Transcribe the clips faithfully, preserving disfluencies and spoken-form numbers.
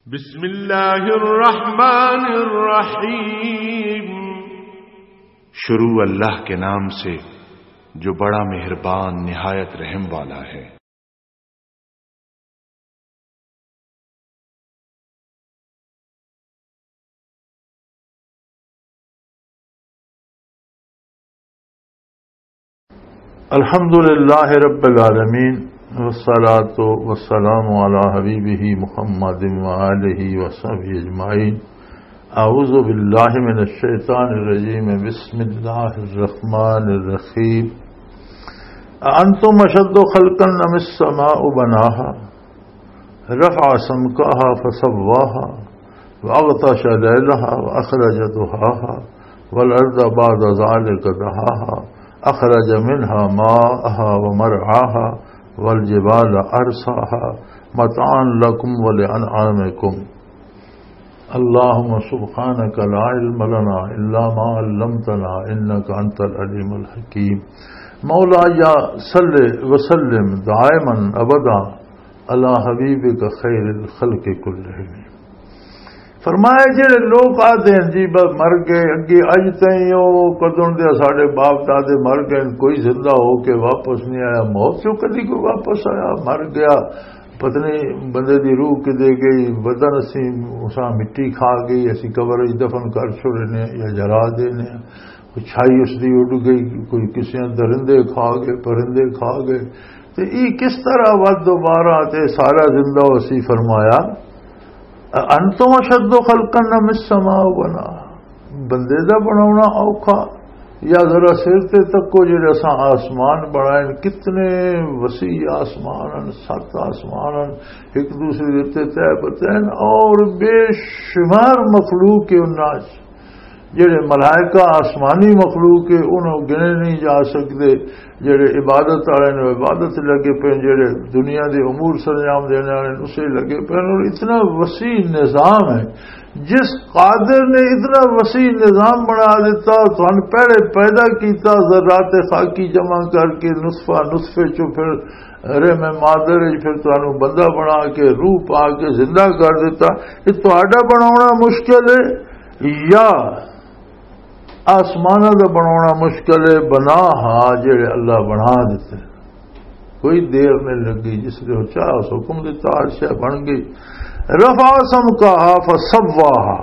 بسم اللہ الرحمن الرحیم، شروع اللہ کے نام سے جو بڑا مہربان نہایت رحم والا ہے۔ الحمدللہ رب العالمین، والصلاة والسلام علی حبیبہ محمد وآلہ وصحبہ اجمعین۔ اعوذ باللہ من الشیطان الرجیم، بسم اللہ الرحمن الرحیم۔ انتم اشد خلقا ام السماء بناها رفع سمكها فسواها واغطش ليلها واخرج ضحاها والارض بعد ذلك دحاها اخرج منها ماءها ومرعاها والجبال ارساها متاعا لكم ولانعامكم۔ اللهم سبحانك لا علم لنا الا ما علمتنا انك انت العليم الحكيم۔ مولاي صل وسلم دائما ابدا على حبيبك خير الخلق كلهم۔ فرمایا جڑے لوگ آتے ہیں جی بس مر گئے اگے اج تائیں وہ کدوں دے ساڈے باپ دادے مر گئے، کوئی زندہ ہو کے واپس نہیں آیا، موت چوں کدی کوئی واپس آیا، مر گیا، پتنی بندے دی روح کدے گئی، بدن اسی اساں مٹی کھا گئی، اسی قبر وچ دفن کر چھوڑنے یا جلا دینے، کوئی چھائی اس دی اڑ گئی، کوئی کسی درندے کھا گئے، پرندے کھا گئے، تے ای کس طرح ود دوبارہ تے سارا زندہ اسی فرمایا انتم اشد خلقا ام السماء بناها۔ بندے دا بناونا اوکھا یا ذرا سر تے تکو جڑے اساں آسمان بنائے، کتنے وسیع آسمان، سات آسمان ایک دوسرے تے طے پتین، اور بے شمار مخلوق کے اناج جڑے ملائکہ آسمانی مخلوق کے انہوں گنے نہیں جا سکتے، جڑے عبادت والے نے عبادت لگے پے، جڑے دنیا دے امور سرانجام دینے والے اسے لگے پے، اور اتنا وسیع نظام ہے۔ جس قادر نے اتنا وسیع نظام بنا دیتا، تو ہم پہلے پیدا کیتا ذرات خاکی جمع کر کے نطفہ نطفے چو پھر رحم مادر پھر تمہیں بندہ بنا کے روح پا کے زندہ کر دیتا، یہ تہاڈا بناونا مشکل ہے یا آسمانہ دا بناونا مشکل ہے؟ بنا ہا جڑے اللہ بنا دیتے، کوئی دیر نہیں لگی، جس نے چاہا اس حکم دیتا عرشہ بن گئی۔ رفع سمکہا فسواہا،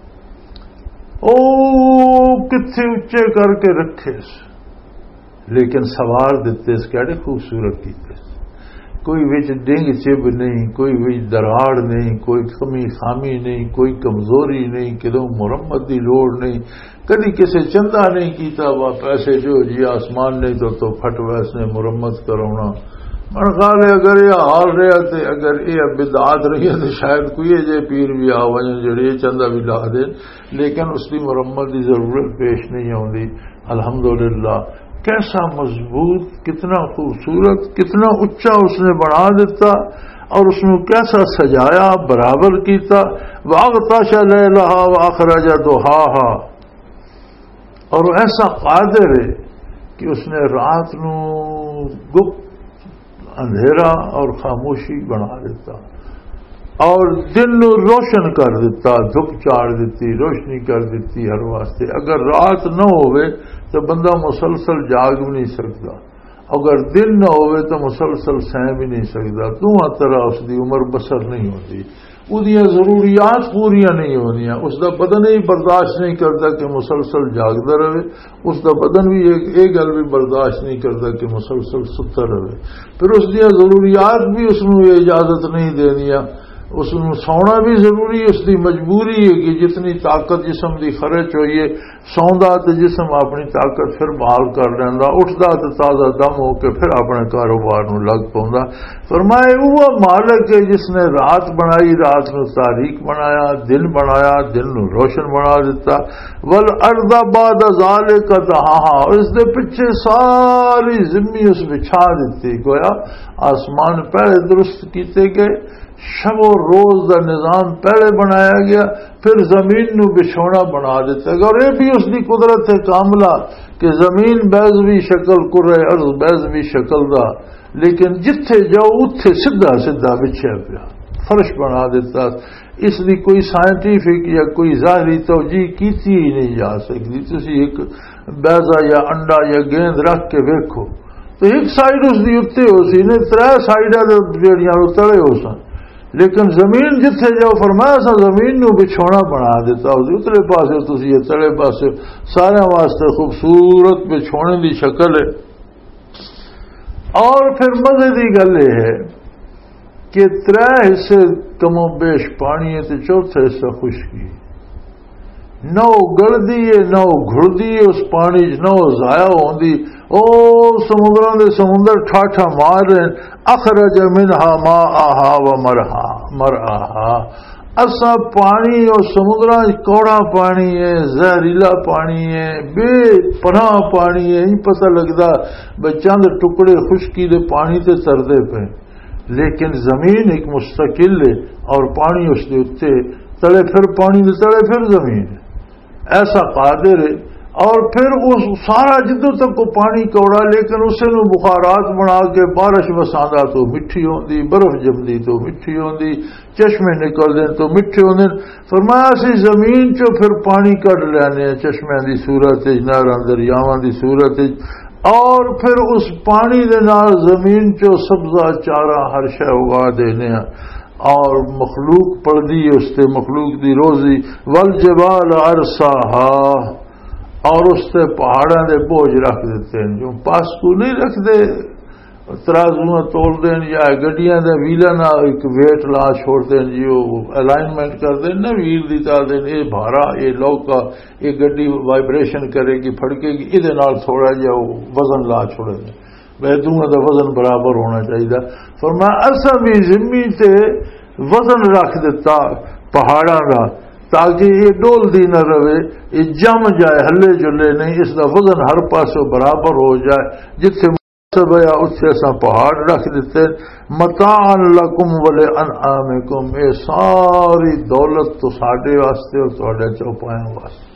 او کتنے اچے کر کے رکھے، لیکن سوار دیتے اس کیڑے خوبصورت کیتے، کوئی وچ ڈنگ چب نہیں، کوئی وچ دراڑ نہیں، کوئی کمی خامی نہیں، کوئی کمزوری نہیں، کدوں مرمت دی لوڑ نہیں، کدی کسی چندہ نہیں کیتا وا پیسے جو جی آسمان نہیں تو تو پھٹ ویس نے مرمت کرونا۔ من خیال ہے اگر یہ حال رہا تے اگر یہ بدعات رہی ہے تو شاید کوئی جے پیر بھی آ وجن جڑے چندہ بھی لا دے، لیکن اس کی مرمت کی ضرورت پیش نہیں آتی۔ الحمدللہ کیسا مضبوط، کتنا خوبصورت، کتنا اچا اس نے بنا دیتا، اور اس نے کیسا سجایا، برابر کیتا۔ واغطش لیلہا واخرج ضحاہا، اور ایسا قادر ہے کہ اس نے رات نو گپت اندھیرا اور خاموشی بنا دیتا، اور دن نو روشن کر دیتا، دھوپ چاڑ دیتی، روشنی کر دیتی ہر واسطے۔ اگر رات نہ ہوئے تو بندہ مسلسل جاگ بھی نہیں سکتا، اگر دن نہ ہوئے تو مسلسل سہ بھی نہیں سکتا، دونوں طرح اس دی عمر بسر نہیں ہوتی، اُدیاں ضروریات پوریاں نہیں ہونیاں، اس دا بدن ہی برداشت نہیں کرتا کہ مسلسل جاگتا رہے، اس دا بدن بھی ایک گل بھی برداشت نہیں کرتا کہ مسلسل ستا رہے، پھر اس دیاں ضروریات بھی اس نو اجازت نہیں دینیاں، اس نو سونا بھی ضروری ہے، اس دی مجبوری ہے کہ جتنی طاقت جسم دی خرچ ہوئیے سوندا تے جسم اپنی طاقت پھر بحال کر لیندا، اٹھدا تے تازہ دم ہو کے پھر اپنے کاروبار نو لگ پوندا۔ فرمائے وہ مالک ہے جس نے رات بنائی، رات نو تاریک بنایا، دن بنایا، دن نو روشن بنا دیتا۔ والارض بعد ذلک دحاہا، اور اس دے پیچھے ساری زمین اس بچھا دیتی، گویا آسمان پہلے درست کیتے گئے، شب و روز دا نظام پہلے بنایا گیا، پھر زمین نو بچھونا بنا دیتا گیا، اور یہ بھی اس کی قدرت ہے کاملہ کہ زمین بیضوی شکل کرے، ارض بیضوی شکل دا، لیکن جتھے جاؤ اتھے سدھا سدھا بچھیا پیا، فرش بنا دیتا۔ اس دی کوئی سائنٹیفک یا کوئی ظاہری توجیہ کیتی ہی نہیں جا سکتی. تسی ایک بیضا یا انڈا یا گیند رکھ کے ویکھو تو ایک سائڈ اس دی اتنے ہو سی نے ترے سائڈاں جڑیاں تلے ہو سن, لیکن زمین جتھے جاؤ فرمایا سا زمین نو بچھونا بنا دیتا ہو اتلے پاسے تسی یہ تلے پاسے سارے واسطے خوبصورت بچھونے دی شکل ہے. اور پھر مزے دی گل یہ ہے کہ ترے حصے کم و بیش پانی ہے تو چوتھا حصہ خشکی, نہ وہ گلدی ہے نہ وہ گھڑدی ہے اس پانی چ, نہ وہ ضائع ہوندی. او سمندراں دے سمندر ٹھاٹھا مار رہے اخرج منہا ماءہا و مرہا مرآہا. اسا پانی اور سمندراں کوڑا پانی ہے, زہریلا پانی ہے, بے پناہ پانی ہے, نہیں پتہ لگدا بے چند ٹکڑے خشکی دے پانی تے تردے پے, لیکن زمین ایک مستقل ہے اور پانی اس دے اتے تلے پھر پانی دے تلے پھر زمین ہے. ایسا قادر ہے. اور پھر اس سارا جدوں تک کو پانی کوڑا, لیکن اسے نو بخارات بنا کے بارش وساندا تو مٹھی ہوندی, برف جمدی تو مٹھی ہوندی, چشمے نکل دیں تو مٹھے ہوندے. فرمایا سی زمین چو پھر پانی کڈ لینے چشمے دی صورت وچ, نہراں دریاواں دی صورت وچ, اور پھر اس پانی دے نال زمین چو سبزہ چارہ ہر شے اگا دینے ہیں اور مخلوق پڑدی اس تے مخلوق دی روزی. والجبال ارساہا, اور اس تے پہاڑاں دے بوجھ رکھ دیتے ہیں جو پاسکو نہیں رکھ دے ترازو تول دیں یا گڈیاں دے ویلاں نال ایک ویٹ لا چھوڑ دیں جی وہ الائنمنٹ کر دیں نا ویل دی تا دیں اے بھارا اے لوکا اے گڈی وائبریشن کرے گی پھڑکے گی اے نال تھوڑا جہا وزن لا چھوڑے دیں بے دونوں دا وزن برابر ہونا چاہیے. فرمایا اساں بھی زمین تے وزن رکھ دیتا پہاڑاں دا تاکہ یہ ڈول دی نہ رہے, یہ جم جائے ہلے جلے نہیں, اس دا وزن ہر پاسوں برابر ہو جائے. جتھے مناسب ہے اتھے اساں پہاڑ رکھ دیتے. متاعا لکم ولانعامکم, اے ساری دولت تو ساڈے واسطے اور تہاڈے چوپایاں واسطے.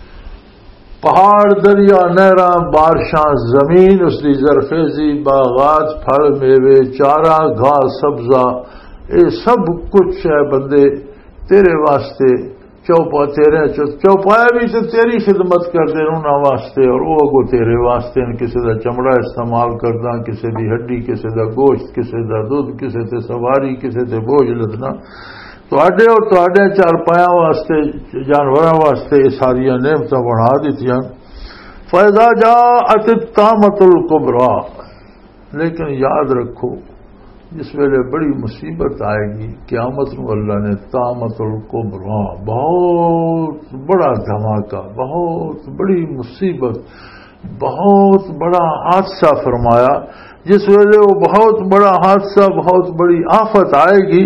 پہاڑ, دریا, نہراں, بارشاں, زمین اس دی زرخیزی, باغات, پھل میوے, چارہ, گھاس, سبزہ, اے سب کچھ ہے بندے تیرے واسطے. چوپا تیرے چوپایا بھی تو تیری خدمت کر دے انہاں واسطے, اور وہ اگو تیرے واسطے. کسی دا چمڑا استعمال کردا, کسی دی ہڈی, کسی دا گوشت, کسی دا دودھ, کسی تے سواری, کسی تے بوجھ لدنا. تواڈے اور تواڈے چارپایاں واسطے جانوراں واسطے یہ ساری نعمتاں بنا دتیاں. فاذا جاءت الطامۃ الکبریٰ, لیکن یاد رکھو جس ویلے بڑی مصیبت آئے گی قیامت نو اللہ نے طامۃ الکبریٰ, بہت بڑا دھماکہ, بہت بڑی مصیبت, بہت بڑا حادثہ فرمایا. جس ویلے وہ بہت بڑا حادثہ, بہت بڑی آفت آئے گی.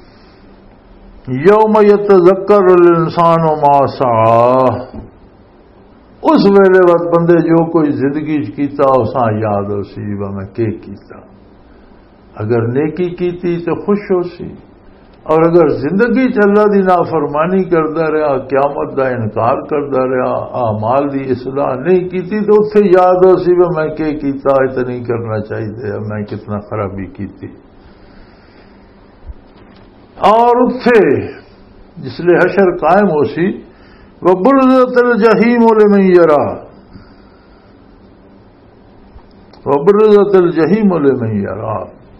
یوم یتذکر الانسان ما سعی, اس ویلے وقت بندے جو کوئی زندگی کیتا اساں یاد ہو سی میں کی کیتا. اگر نیکی کیتی تو خوش ہو سی, اور اگر زندگی چ اللہ دی نافرمانی کرتا رہا, قیامت دا انکار کرتا رہا, اعمال دی اصلاح نہیں کیتی تو اتنے یاد ہو سی میں کی کیتا, اتنا نہیں کرنا چاہیے, میں کتنا خرابی کیتی. اور اتنے جس لئے حشر قائم ہو سی, وَبُرِّزَتِ الْجَحِیمُ لِمَن یَرَا, وَبُرِّزَتِ الْجَحِیمُ لِمَن یَرَا.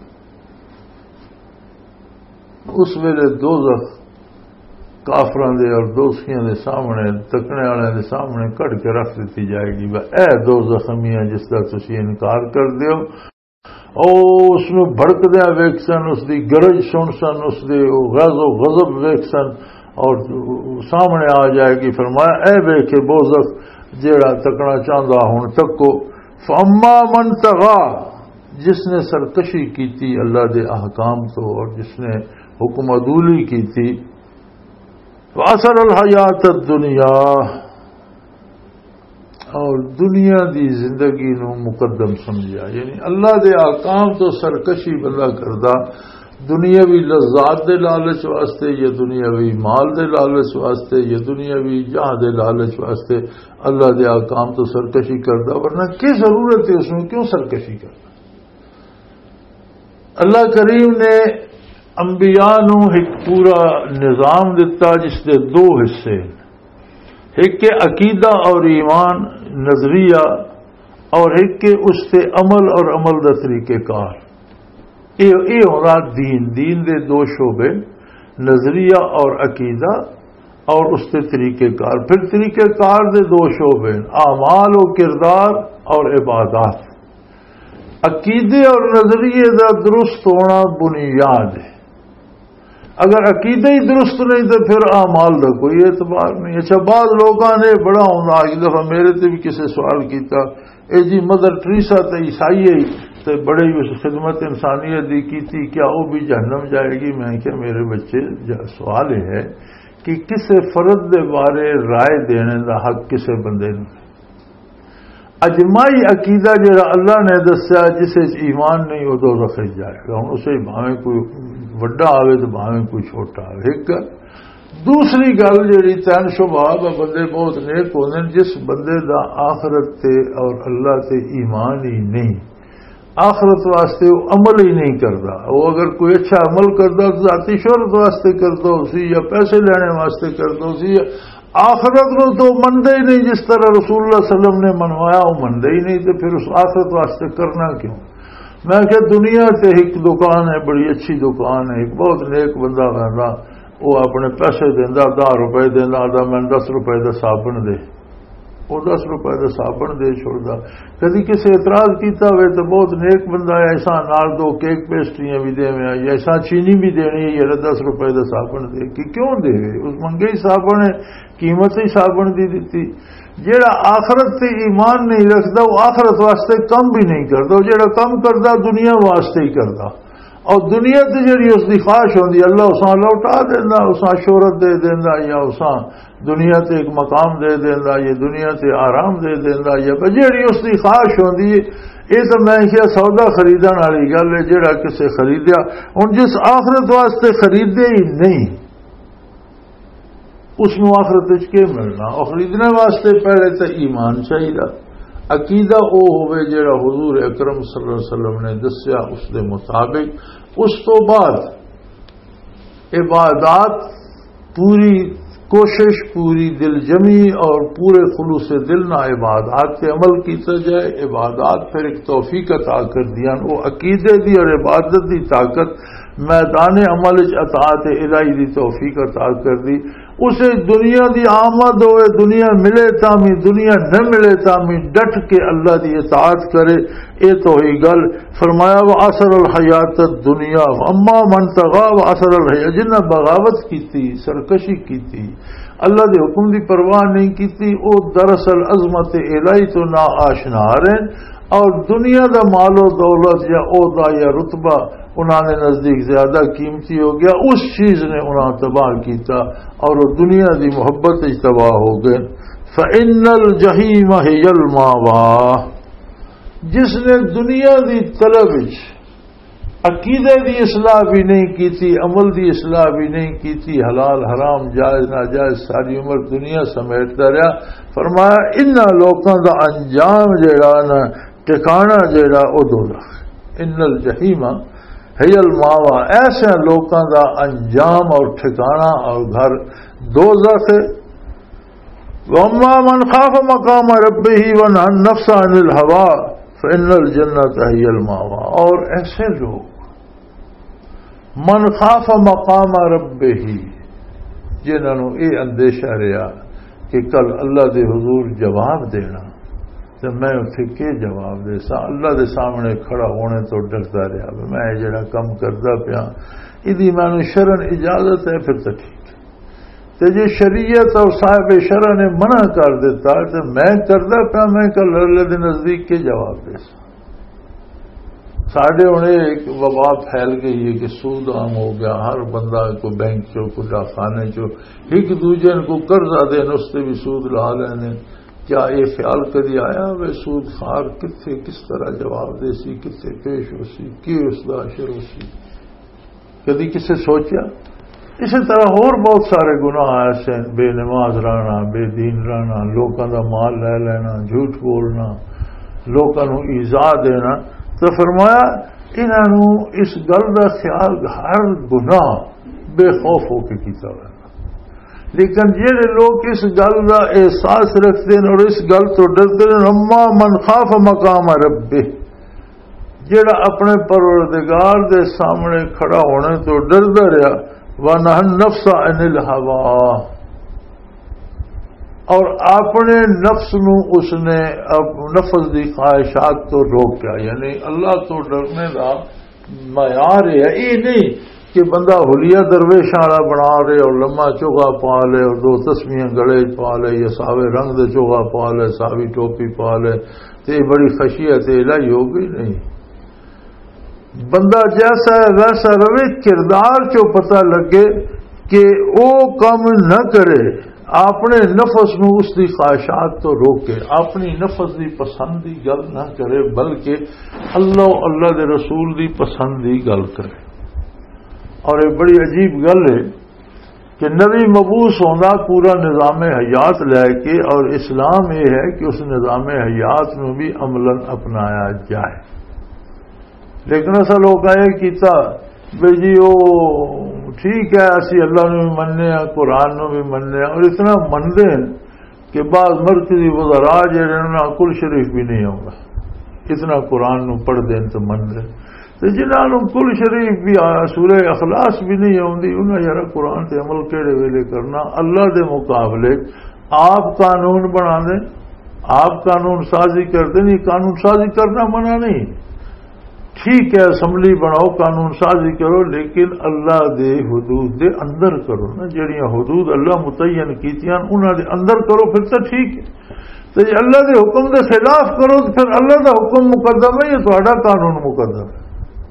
اس ویلے دوزخ کافران دے اور دوستیاں دے سامنے, تکنے والے دے سامنے کٹ کے رکھ دیتی جائے گی. اے دوزخ میاں جس کا تسی انکار کر دیو, او اس میں بھڑک دیا ویک سن, اس دی گرج سن سن, اس دی غض و غضب ویک سن, اور سامنے آ جائے گی. فرمایا اے ویکھے دوزخ جیڑا تکنا چاہتا ہوں تکو. فاما من طغا, جس نے سرکشی کی تھی اللہ دے احکام تو, اور جس نے حکم عدولی کی تھی. وَأَثَرَ الْحَيَاةَ الدُّنْيَا, اور دنیا دی زندگی نو مقدم سمجھا. یعنی اللہ دے احکام تو سرکشی بندہ کردہ, دنیاوی لذات دے لالچ واسطے, یا دنیاوی مال دے لالچ واسطے, یا دنیاوی جہاں دے لالچ واسطے اللہ دے احکام تو سرکشی کردہ. ورنہ کیا ضرورت ہے اس میں, کیوں سرکشی کرنا. اللہ کریم نے انبیاء نو ایک پورا نظام دیتا جس دے دو حصے، ایک کے عقیدہ اور ایمان نظریہ اور ایک کے اس سے عمل اور عمل دا طریقہ کار۔ یہ ہونا دین دین دے دو شعبے، نظریہ اور عقیدہ اور اس کے طریقہ کار۔ پھر طریقہ کار دے دو شعبے، اعمال و کردار اور عبادات۔ عقیدے اور نظریے دا درست ہونا بنیاد ہے، اگر عقیدہ ہی درست نہیں تو پھر اعمال دا کوئی اعتبار نہیں۔ اچھا بعض لوگوں نے بڑا ہونا ایک دفعہ میرے تے بھی کسی سوال کیتا، اے جی مدر ٹریسا تے عیسائی ہے تے بڑے اس خدمت انسانیت دی کیتی، کیا وہ بھی جہنم جائے گی؟ میں کہ میرے بچے سوال یہ ہے کہ کسے فرد دے بارے رائے دینے دا حق کسے بندے نے؟ اجماعی عقیدہ جڑا اللہ نے دسیا جسے ایمان نہیں وہ دوزخ جائے گا، ہن اسے بھاویں کوئی وڈا آوے تو بھاویں کوئی چھوٹا آوے۔ ایک گل دوسری گل جڑی تین شبہ بندے بہت نیک ہوندے جس بندے دا آخرت تے اور اللہ تے ایمان ہی نہیں، آخرت واسطے وہ عمل ہی نہیں کرتا، وہ اگر کوئی اچھا عمل کرتا تو ذاتی شہرت واسطے کرتا اسی یا پیسے لینے واسطے کرتا اسی، آخرت کو تو منتے ہی نہیں جس طرح رسول اللہ صلی اللہ علیہ وسلم نے منوایا وہ منتے ہی نہیں، تو پھر اس آخرت واسطے کرنا کیوں؟ میں کہ دنیا تے ایک دکان ہے، بڑی اچھی دکان ہے، ایک بہت نیک بندہ رہنا، وہ اپنے پیسے دینا، دہ روپے دینا، آدھا میں دس روپے کا صابن دے، وہ دس روپے کا صابن دے چھوڑتا۔ کدی کسی اعتراض کیتا ہوئے تو بہت نیک بندہ ہے، ایسا نال دو کیک پیسٹریاں بھی دے میں یا ایسا چینی بھی دینی ہے، یہ دس روپے کا صابن دے کہ کیوں دے؟ اس منگے ہی صابن ہے، قیمت ہی صابن دی دیتی۔ جیڑا آخرت تے ایمان نہیں رکھتا وہ آخرت واسطے کم بھی نہیں کرتا، جیڑا کم کرتا دنیا واسطے ہی کرتا، اور دنیا تے جڑی اس دی خواہش ہوندی اللہ اساں لوٹا دینا، اساں شہرت دے دینا، یا اساں دنیا تے ایک مقام دے دینا، یا دنیا تے آرام دے دینا، یا جڑی اس دی خواہش ہوندی ہے۔ یہ تو میں کیا سودا خریدن والی گل ہے، جڑا کسے خریدیا ہن جس آخرت واسطے خریدے ہی نہیں اس نو آخرت وچ کے ملنا؟ اور خریدنے واسطے پہلے تو ایمان چاہیے، عقیدہ او ہوئے جڑا حضور اکرم صلی اللہ علیہ وسلم نے دسیا اس دے مطابق، اس تو بعد عبادات پوری کوشش، پوری دل جمی اور پورے خلوص دل نہ عبادات کے عمل کیتا جائے۔ عبادات پھر ایک توفیق عطا کر دیا، وہ عقیدے دی اور عبادت دی طاقت میدان عمل اطاعت الہی دی توفیق عطا کر دی۔ اسے دنیا دی آمد ہوئے، دنیا ملے تامی دنیا نہ ملے تامی ڈٹ کے اللہ دی اطاعت کرے، اے تو ہی گل فرمایا وَأَثَرَ الْحَيَاةَ الدُّنْيَا وَأَمَّا مَنْ طَغَىٰ وَأَثَرَ الْحَيَاةَ، جنہ بغاوت کیتی، سرکشی کیتی، اللہ دے حکم دی پرواہ نہیں کیتی، او دراصل عظمت الہی تو نا آشنا رہے، اور دنیا دا مال و دولت یا عہدہ یا رتبہ انہوں نے نزدیک زیادہ قیمتی ہو گیا، اس چیز نے انہوں تباہ کیتا اور وہ دنیا دی محبت تباہ ہو گئے۔ فَإِنَّ الْجَحِيمَ هِيَ الْمَأْوَىٰ، جس نے دنیا دی طلب عقیدے دی اصلاح بھی نہیں کیتی، عمل دی اصلاح بھی نہیں کیتی، حلال حرام جائز ناجائز ساری عمر دنیا سمیٹتا رہا، فرمایا انہاں لوکاں دا انجام جیڑا نا ٹھکانہ جیڑا او دوزخ۔ ان الجحیم ہی الماوا، ایسے لوکاں دا انجام اور ٹھکانہ اور گھر دوزخ ہے۔ وَأَمَّا مَنْ خَافَ مَقَامَ رَبِّهِ وَنَهَى النَّفْسَ عَنِ الْهَوَىٰ فَإِنَّ الْجَنَّةَ هِيَ الْمَأْوَىٰ، اور ایسے لوگ من خاف مقام ربه جنہاں نوں یہ اندیشہ رہا کہ کل اللہ دے حضور جواب دینا تو میں اتنے کے جواب دے سا، اللہ دے سامنے کھڑا ہونے تو ڈرتا رہا میں جڑا کم کرتا پیا یہ مینوں شرن اجازت ہے پھر تو ٹھیک، تو جی شریعت اور صاحب شرع نے منع کر دیتا تو میں کرتا پیا میں کل اللہ دے نزدیک کے جواب دے سا۔ ساڑھے انہیں ایک وبا پھیل گئی ہے کہ سود عام ہو گیا، ہر بندہ کو بینک چو کو ڈاکخانے چو ایک دوجے کو قرضہ دین اس سے بھی سود لا لینے۔ کیا یہ خیال کدی آیا وہ سود خار کتنے کس طرح جواب دے سی، کتنے پیش ہو سی، کی اس کا اشر ہو سی، کدی کسے سوچیا؟ اسی طرح اور بہت سارے گناہ ایسے، بے نماز رہنا، بے دین رہنا، لوگوں کا مال لے لینا، جھوٹ بولنا، لوگوں کو ایذا دینا۔ تو فرمایا انہوں اس گل کا خیال ہر گناہ بے خوف ہو کے کیتا ہوا، لیکن جہے لوگ اس گل کا احساس رکھتے ہیں اور اس گل تو ڈرتے ہیں، اما من خاف مقام ربہ، جڑا اپنے پروردگار دے سامنے کھڑا ہونے تو ڈردا رہا، ونہى النفس عن الہوا، اور اپنے نفس نو اس نے نفس دی خواہشات تو روکیا، یعنی اللہ تو ڈرنے کا معیار ہے یہ نہیں کہ بندہ حلیہ درویش والا بنا رہے اور لمبا چوگا پا لے اور دو تسمیاں گلے پا لے یا ساوے رنگ دے چوگا پا لے، ساوی ٹوپی پا لے، تو یہ بڑی خشیت الہی ہوگی نہیں۔ بندہ جیسا ہے ویسا روے، کردار چو پتہ لگے کہ وہ کام نہ کرے، اپنے نفس نو اس دی خواہشات تو روکے، اپنی نفس دی پسند دی گل نہ کرے، بلکہ اللہ اللہ دے رسول دی پسند دی گل کرے۔ اور یہ بڑی عجیب گل ہے کہ نبی مبعوث ہونا پورا نظام حیات لے کے، اور اسلام یہ ہے کہ اس نظام حیات میں بھی عملاً اپنایا جائے، لیکن اصل لوگ یہ کیتا بھائی جی وہ ٹھیک ہے اسی اللہ نے بھی مننے ہیں، قرآن نے بھی مننے ہیں، اور اتنا منتے ہیں کہ بعض مرکزی وزراء جہاں انہوں کل شریف بھی نہیں ہوگا، اتنا قرآن نو پڑھ دیں تو من دیں، تو جنہوں کل شریف بھی سورہ اخلاص بھی نہیں آتی، انہیں یار قرآن سے عمل کہڑے ویلے کرنا۔ اللہ دے مقابلے آپ قانون بنا دیں، آپ قانون سازی کر دیں، نہیں قانون سازی کرنا منع نہیں، ٹھیک ہے اسمبلی بناؤ قانون سازی کرو، لیکن اللہ دے حدود دے اندر کرو نا، جہاں حدود اللہ متعین کیتیاں انہاں دے اندر کرو، پھر تو ٹھیک ہے۔ تو جی اللہ دے حکم دے خلاف کرو تو پھر اللہ دا حکم مقدم ہے یا تہاڈا قانون مقدم ہے؟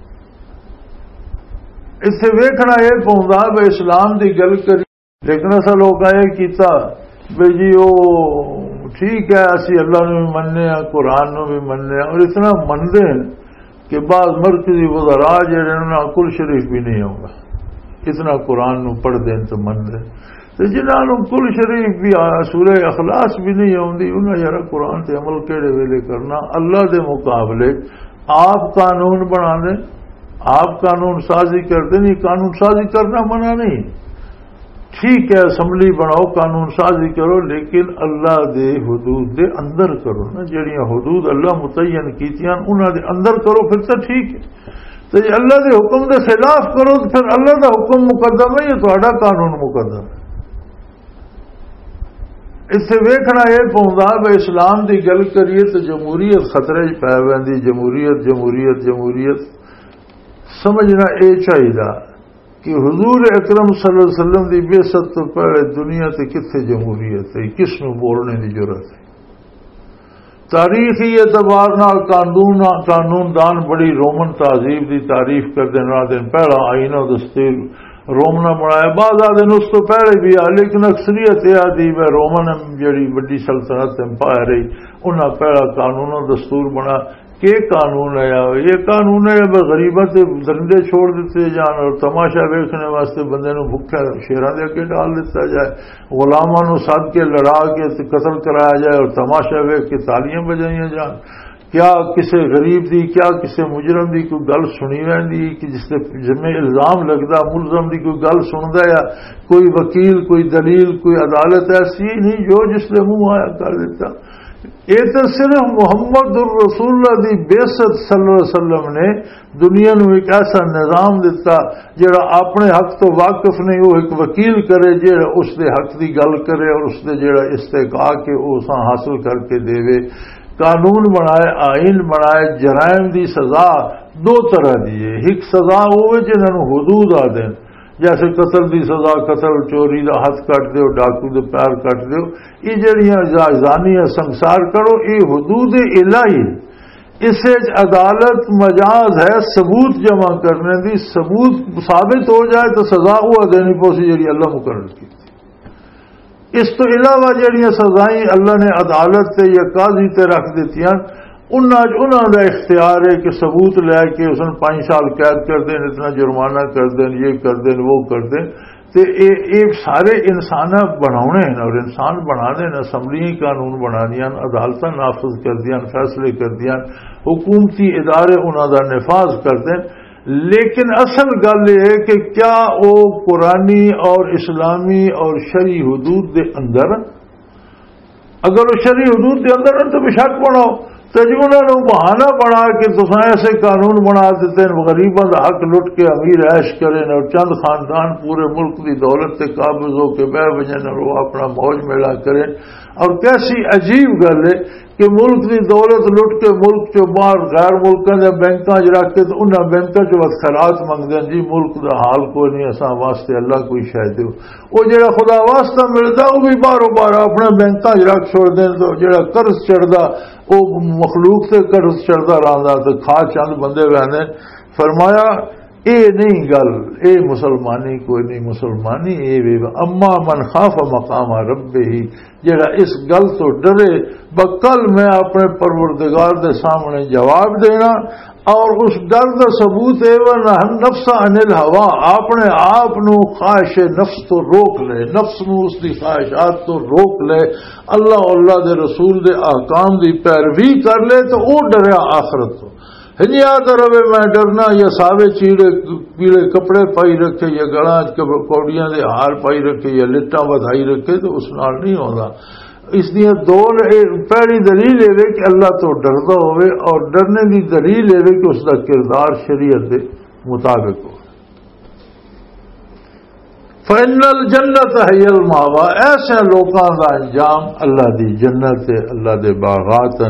اس سے ویکھنا یہ پوندا بے اسلام دی گل کری، لیکن اصل لوگ یہ کیتا بھائی جی وہ ٹھیک ہے اسی اللہ نے بھی مننے ہیں، قرآن نے بھی مننے ہیں، اور اتنا منتے ہیں کہ بعض مرکزی وزراء جہاں انہوں کل شریف بھی نہیں ہوگا، اتنا قرآن نو پڑھ دیں تو من دیں، تو جنہوں کل شریف بھی سورہ اخلاص بھی نہیں آتی، انہیں یار قرآن سے عمل کہڑے ویلے کرنا۔ اللہ دے مقابلے آپ قانون بنا دیں، آپ قانون سازی کر دیں، نہیں قانون سازی کرنا منع نہیں، ٹھیک ہے اسمبلی بناؤ قانون سازی کرو، لیکن اللہ دے حدود دے اندر کرو نا، جہاں حدود اللہ متعین کیتیاں انہاں دے اندر کرو، پھر تو ٹھیک ہے۔ تو جی اللہ دے حکم دے خلاف کرو تو پھر اللہ دا حکم مقدم ہے یا تہاڈا قانون مقدم ہے؟ اس سے ویکھنا یہ پوندا بے اسلام دی گل کریے تو جمہوریت خطرے چ پی ویندی، جمہوریت جمہوریت جمہوریت سمجھنا یہ چاہیے کہ حضور اکرم صلی اللہ علیہ وسلم دی بعثت تو پہلے دنیا تے کتنے جمہوریت ہے، کس نو بولنے کی ضرورت ہے؟ تاریخی اعتبار نال قانون قانون دان بڑی رومن تہذیب دی تعریف کرتے ہیں، دن پہلا آئینہ دستور رومنا بنایا، بعض آدھے اس تو پہلے بھی آ، لیکن اکثریت یہ آدھی ہے رومن جڑی بڑی سلطنت امپائر رہی انہاں پہلا قانون و دستور بنا۔ کہ قانون ہے یہ قانون ہے بس غریبت درندے چھوڑ دیتے جان اور تماشا ویکھنے واسطے بندے نو بھکھا شیراں دے اگے ڈال دیتا جائے، غلاماں نو سد کے لڑا کے قتل کرایا جائے اور تماشا ویکھ کے تالیاں بجائیاں جان۔ کیا کسی غریب دی کیا کسی مجرم دی کوئی گل سنی ویندی کہ جس سے جمع الزام لگتا ملزم دی کوئی گل سندا یا کوئی وکیل کوئی دلیل کوئی عدالت ایسی نہیں جو جس نے منہ آیا کر دیتا۔ یہ تو صرف محمد الرسول اللہ دی بعثت صلی اللہ علیہ وسلم نے دنیا نو ایک ایسا نظام دیتا جڑا اپنے حق تو واقف نہیں، وہ ایک وکیل کرے جڑا اس دے حق دی گل کرے اور اس دے جڑا استحقاق کے وہ حاصل کر کے دے۔ قانون بنائے، آئین بنائے، جرائم دی سزا دو طرح دی ہے، ایک سزا ہوئے جنہوں حدود آ دیں، جیسے قتل دی سزا قتل، چوری دا ہاتھ کٹ دیو، ڈاکو دے پیر کٹ دیو، یہ جڑیاں زانی سنسار کرو یہ حدود الہی، اس عدالت مجاز ہے ثبوت جمع کرنے دی، ثبوت ثابت ہو جائے تو سزا وہ دینی پوسی جڑی اللہ مقرر کی۔ اس تو علاوہ جڑیاں سزائیں اللہ نے عدالت تے یا قاضی تے رکھ دیتی ہیں انہوں کا اختیار ہے کہ ثبوت لے کے اس نے پانچ سال قید کر دیں، اتنا جرمانہ کر دیں، یہ کر دیں وہ کر دیں، تے اے سارے انسان بناؤنے ہیں اور انسان بنانے ہیں، اسمبلیاں قانون بنا دیا، عدالتاں نافذ کر دیا، فیصلے کر دیا، حکومتی ادارے انہوں کا نفاذ کرتے ہیں، لیکن اصل گل یہ ہے کہ کیا وہ قرآنی اور اسلامی اور شرعی حدود دے اندر، اگر وہ شرعی حدود دے اندر ہیں تو بشک بناؤ، تو جی انہوں نے بہانہ بنا کے تصا ایسے قانون بنا دیتے ہیں غریبوں کا حق لٹ کے امیر عیش کریں اور چند خاندان پورے ملک کی دولت سے قابض ہو کے بہ بجن اور وہ اپنا موج میلہ کریں، اور کیسی عجیب گل ہے کہ ملک کی دولت لٹ کے ملک چ باہر غیر ملکوں کے بینکاں چ رکھ کے تو انہاں بینکاں چ بس خیرات منگتے ہیں، جی ملک دا حال کوئی نہیں، اساں واسطے اللہ کوئی شے دیو، وہ جڑا خدا واسطہ ملتا وہ بھی باہروں باہر اپنے بینکاں چ رکھ چھوڑ دیں، تو جڑا قرض چڑھدا وہ مخلوق سے قرض چڑھتا رہتا تو کھا چند بندے رہتے۔ فرمایا اے نہیں گل، اے مسلمانی کوئی نہیں، مسلمانی اے وے اما من خاف مقام ربہ، جڑا اس گل تو ڈرے بکل میں اپنے پروردگار دے سامنے جواب دینا، اور اس ڈر کا ثبوت ہے وہ نفس عن الہوا، اپنے آپ نو خواہش نفس تو روک لے، نفس نو اس دی خواہشات تو روک لے، اللہ اللہ دے رسول دے احکام دی پیروی کر لے تو وہ ڈریا آخرت تو۔ یاد رہے میں ڈرنا یا ساوے چیڑے پیڑے کپڑے پائی رکھے یا گڑا کوڑیاں دے ہار پائی رکھے یا لٹاں بدھائی رکھے تو اس نال نہیں ہوتا۔ اس لیے دو پہلی دلیل ہے کہ اللہ تو ڈردا ہوئے، اور ڈرنے کی دلیل ہے کہ اس کا کردار شریعت کے مطابق ہو۔ فإن الجنت ہی المأویٰ، ایسے لوگوں کا انجام اللہ دی جنت ہے، اللہ دے باغات۔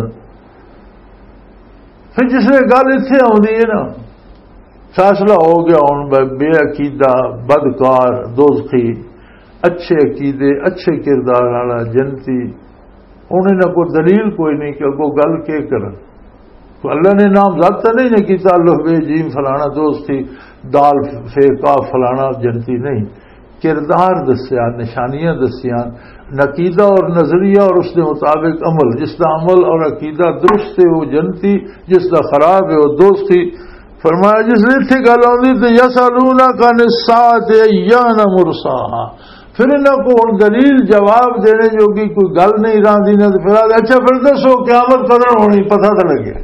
پھر جس نے گل اتنے آتی ہے نا، فیصلہ ہو گیا ہوں بے عقیدہ بدکار دوزخی، اچھے عقیدے اچھے کردار والا جنتی، انہیں نہ کوئی دلیل کوئی نہیں کہ وہ گل کے کرن، تو اللہ نے نام ذات نہیں نے کیتا الف بے جیم فلانا دوست تھی دال فے کاف فلانا جنتی، نہیں، کردار دسیا، نشانیاں دسیاں، عقیدہ اور نظریہ اور اس کے مطابق عمل، جس کا عمل اور عقیدہ درست ہے وہ جنتی، جس کا خراب ہے وہ دوستی۔ فرمایا جس نے اتنی گل آتی تو یسألونک عن الساعۃ ایان مرساہا، پھر انہوں کو دلیل جواب دینے جو کہ کوئی گل نہیں راندی نہ، پھر اچھا پھر دسو قیامت قدر ہونی، پتہ تو لگے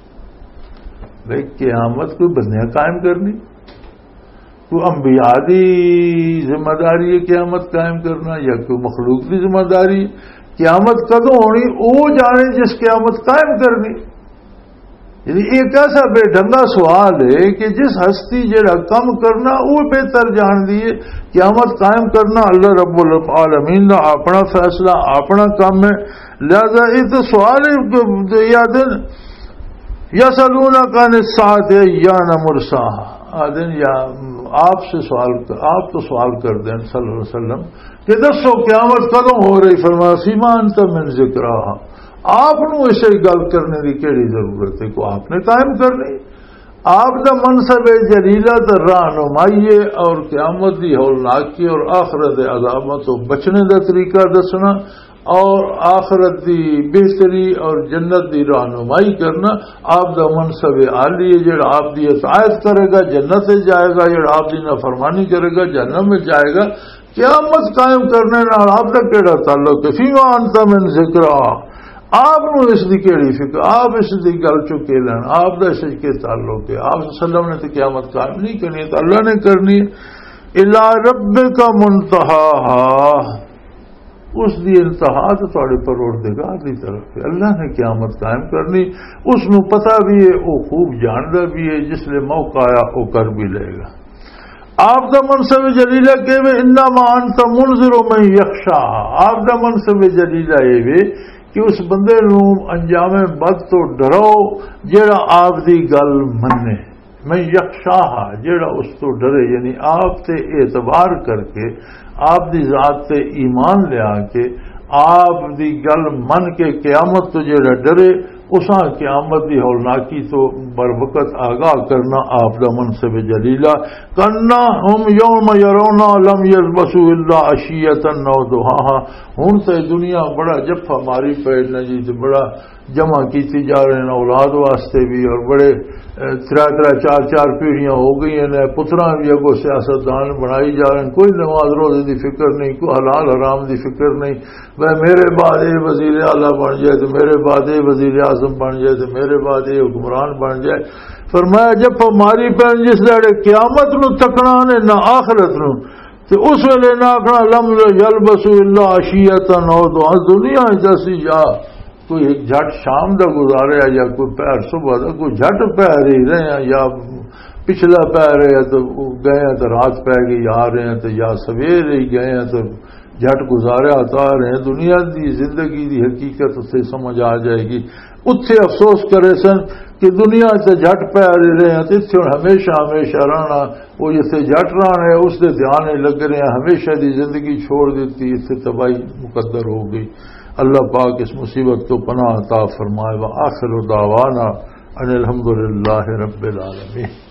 بھائی قیامت کوئی بندیاں قائم کرنی، کوئی انبیاء دی ذمہ داری ہے قیامت قائم کرنا یا کوئی مخلوق کی ذمہ داری؟ قیامت کدوں ہونی وہ جانے جس قیامت قائم کرنی۔ یعنی ایک ایسا بے ڈھنگا سوال ہے کہ جس ہستی جڑا کم کرنا وہ بہتر جان دیے، قیامت قائم کرنا اللہ رب العالمین کا اپنا فیصلہ اپنا کام ہے، لہذا یہ تو سوال ہے یاد یسألونک عن الساعۃ ایان مرساہا، آدن یا آپ سے سوال آپ تو سوال کر دیں صلی اللہ علیہ وسلم کہ دسو قیامت کدوں ہو رہی؟ فرمایا فیما انت من ذکرہا، آپ نو اسے گل کرنے کی کیڑی ضرورت ہے، کو آپ نے قائم کرنی، آپ دا منصب جلیلہ تے رہنمائی اور قیامت دی ہولناکی اور آخرت عذاب تو بچنے دا طریقہ دسنا اور آخرت دی بہتری اور جنت دی رہنمائی کرنا آپ دا منصب عالی ہے۔ جڑا آپ دی اطاعت کرے گا جنت میں جائے گا، جڑا آپ دی نافرمانی کرے گا جہنم میں جائے گا۔ قیامت قائم کرنے نال آپ دا کیڑا تعلق ہے؟ فیما انت من ذکرہ، آپ نو اس دی کیڑی فکر، آپ اس دی گل چکے لین، آپ دا اس کے تعلق ہے۔ آپ صلی اللہ علیہ وسلم نے تو قیامت قائم نہیں کرنی، تو اللہ نے کرنی۔ الی ربک منتہاہا، اس دی انتہا تو تھوڑے پروردگار دی طرف ہے، اللہ نے قیامت قائم کرنی، اس نو پتہ بھی ہے، وہ خوب جاندا بھی ہے، جس لئے موقع آیا وہ کر بھی لے گا۔ آپ دا منصب جلیلہ کہ انما انت منذر من یخشا، آپ دا منصب جلیلہ یہ کہ اس بندے نو انجام بد تو ڈراؤ جڑا آپ دی گل منے، میں یخشاہا جڑا اس تو ڈرے، یعنی آپ تے اعتبار کر کے آپ دی ذات تے ایمان لیا کے آپ دی گل من کے قیامت تو جڑا ڈرے اساں قیامت دی ہولناکی تو بر وقت آگاہ کرنا آپ دا منصب جلیلہ کرنا ہم یوم یرونا لم یلبسوا الا عشیۃ او ضحاہا ہن تے دنیا بڑا جفا ماری پیڑنا جی تے بڑا جمع کیتی جا رہے ہیں اولاد واسطے بھی اور بڑے ترا ترا چار چار پیڑھیاں ہو گئی ہیں پتراں بھی اگو سیاستدان بنائی جا رہے ہیں کوئی نماز روزے دی فکر نہیں کوئی حلال حرام دی فکر نہیں وہ میرے بعد یہ وزیر اعلیٰ بن جائے تو میرے بعد یہ وزیر اعظم بن جائے تو میرے بعد یہ حکمران بن جائے فرمایا جب ہماری پہن جس دڑے قیامت نو تکنا نے نہ آخرت نو تو اس ویلے نہ آخنا لم یلبسوا الا عشیۃ او ضحاہا دنیا دسی جا کوئی ایک جھٹ شام دا گزاریا یا کوئی پیر صبح دا کوئی جھٹ پیر ہی رہے ہیں یا پچھلا پیر ہے تو گئے ہیں تو رات پہ گئی آ رہے ہیں تو یا سویر ہی گئے ہیں تو جھٹ گزاریا آتا رہے ہیں دنیا دی زندگی دی حقیقت سے سمجھ آ جائے گی اتھے افسوس کرے سن کہ دنیا سے جھٹ پہ رہے ہیں تو اتھے ہمیشہ ہمیشہ رہنا وہ جسے جھٹ رہنا ہے اس سے دھیان لگ رہے ہیں ہمیشہ دی زندگی چھوڑ دیتی اس سے تباہی مقدر ہو گئی اللہ پاک اس مصیبت کو پناہ عطا فرمائے وآخر دعوانا ان الحمدللہ رب العالمین.